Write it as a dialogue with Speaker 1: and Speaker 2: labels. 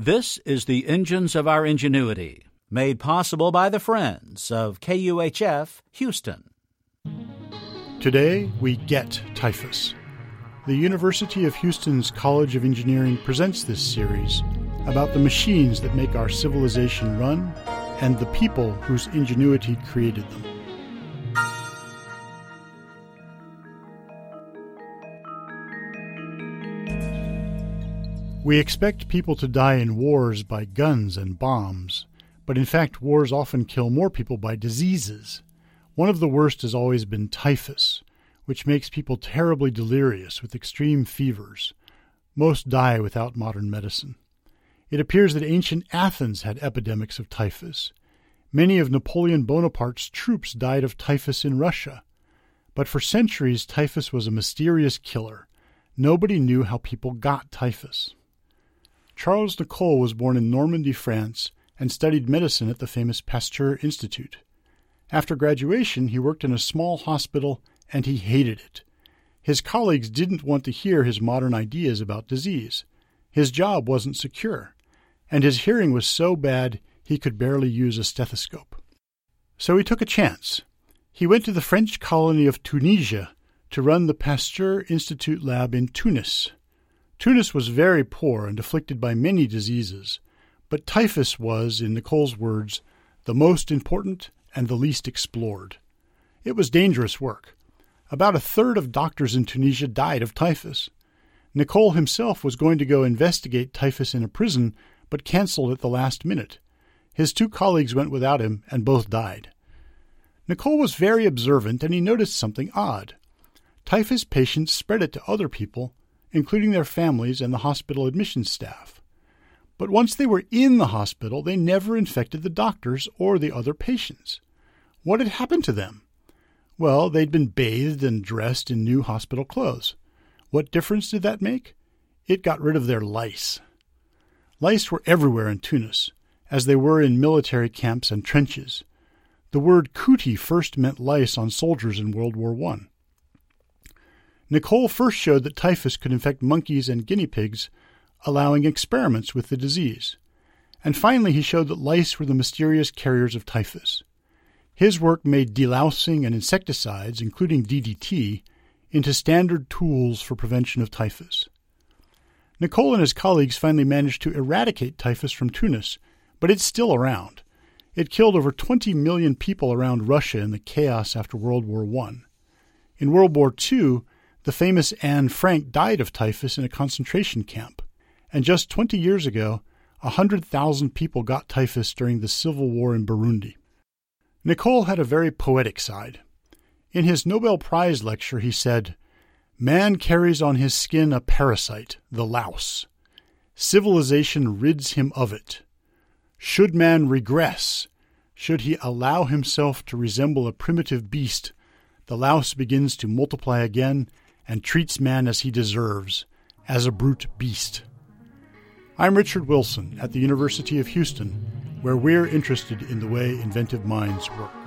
Speaker 1: This is the Engines of Our Ingenuity, made possible by the friends of KUHF Houston.
Speaker 2: Today, we get typhus. The University of Houston's College of Engineering presents this series about the machines that make our civilization run and the people whose ingenuity created them. We expect people to die in wars by guns and bombs, but in fact wars often kill more people by diseases. One of the worst has always been typhus, which makes people terribly delirious with extreme fevers. Most die without modern medicine. It appears that ancient Athens had epidemics of typhus. Many of Napoleon Bonaparte's troops died of typhus in Russia. But for centuries, typhus was a mysterious killer. Nobody knew how people got typhus. Charles Nicolle was born in Normandy, France, and studied medicine at the famous Pasteur Institute. After graduation, he worked in a small hospital, and he hated it. His colleagues didn't want to hear his modern ideas about disease. His job wasn't secure, and his hearing was so bad he could barely use a stethoscope. So he took a chance. He went to the French colony of Tunisia to run the Pasteur Institute lab in Tunis. Tunis was very poor and afflicted by many diseases, but typhus was, in Nicolle's words, the most important and the least explored. It was dangerous work. About a third of doctors in Tunisia died of typhus. Nicolle himself was going to go investigate typhus in a prison, but canceled at the last minute. His two colleagues went without him, and both died. Nicolle was very observant, and he noticed something odd. Typhus patients spread it to other people, including their families and the hospital admissions staff. But once they were in the hospital, they never infected the doctors or the other patients. What had happened to them? Well, they'd been bathed and dressed in new hospital clothes. What difference did that make? It got rid of their lice. Lice were everywhere in Tunis, as they were in military camps and trenches. The word "kuti" first meant lice on soldiers in World War I. Nicolle first showed that typhus could infect monkeys and guinea pigs, allowing experiments with the disease. And finally he showed that lice were the mysterious carriers of typhus. His work made delousing and insecticides, including DDT, into standard tools for prevention of typhus. Nicolle and his colleagues finally managed to eradicate typhus from Tunis, but it's still around. It killed over 20 million people around Russia in the chaos after World War I. In World War II, the famous Anne Frank died of typhus in a concentration camp, and just 20 years ago, 100,000 people got typhus during the civil war in Burundi. Nicolle had a very poetic side. In his Nobel Prize lecture, he said, "Man carries on his skin a parasite, the louse. Civilization rids him of it. Should man regress, should he allow himself to resemble a primitive beast, the louse begins to multiply again and treats man as he deserves, as a brute beast." I'm Richard Wilson at the University of Houston, where we're interested in the way inventive minds work.